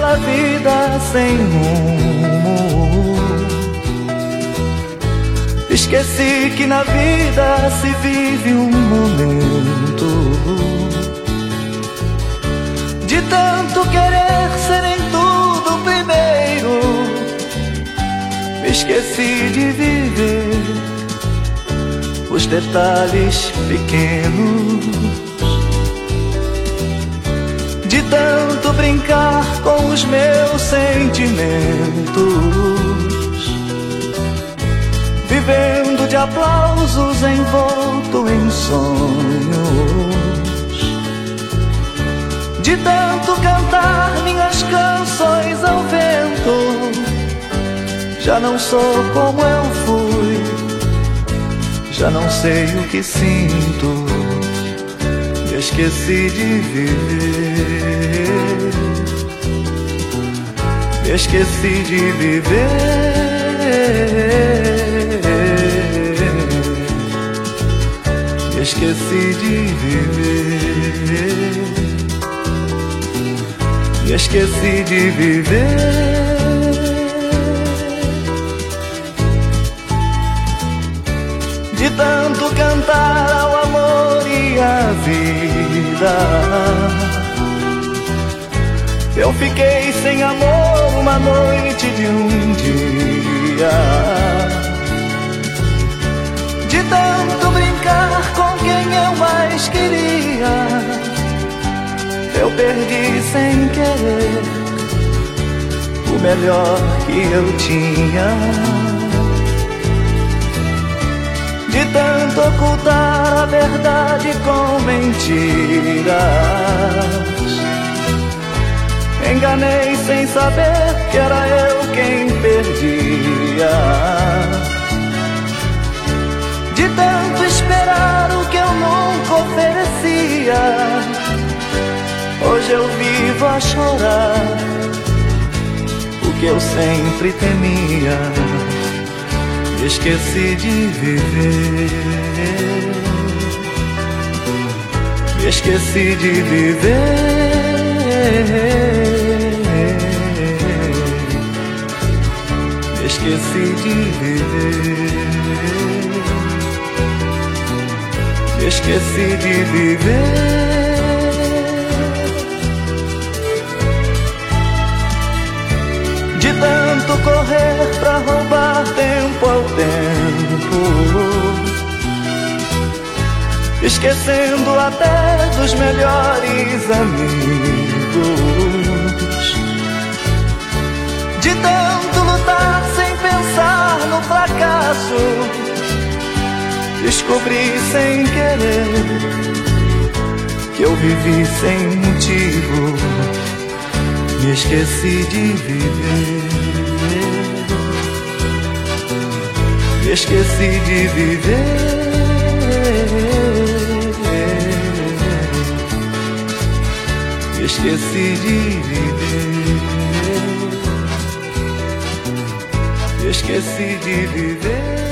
pela vida sem rumo. Esqueci que na vida se vive um momento. De tanto querer ser em tudo primeiro, me esqueci de viver os detalhes pequenos. De tanto brincar com os meus sentimentos, vivendo de aplausos envolto em sonhos. De tanto cantar minhas canções ao vento, já não sou como eu fui, já não sei o que sinto. Me esqueci de viver, me esqueci de viver, me esqueci de viver, me esqueci de viver. De tanto cantar ao amor e à vida, eu fiquei sem amor uma noite de um dia. De tanto brincar com quem eu mais queria, eu perdi sem querer o melhor que eu tinha. De tanto ocultar a verdade com mentiras, enganei sem saber que era eu quem perdia. De tanto esperar o que eu nunca oferecia, hoje eu vivo a chorar o que eu sempre temia. Me esqueci de viver, me esqueci de viver, me esqueci de viver, me esqueci de viver. De tanto correr pra roubar tempo ao tempo, esquecendo até dos melhores amigos. De tanto lutar sem pensar no fracasso, descobri sem querer que eu vivi sem motivo. Me esqueci de viver, me esqueci de viver, me esqueci de viver, me esqueci de viver.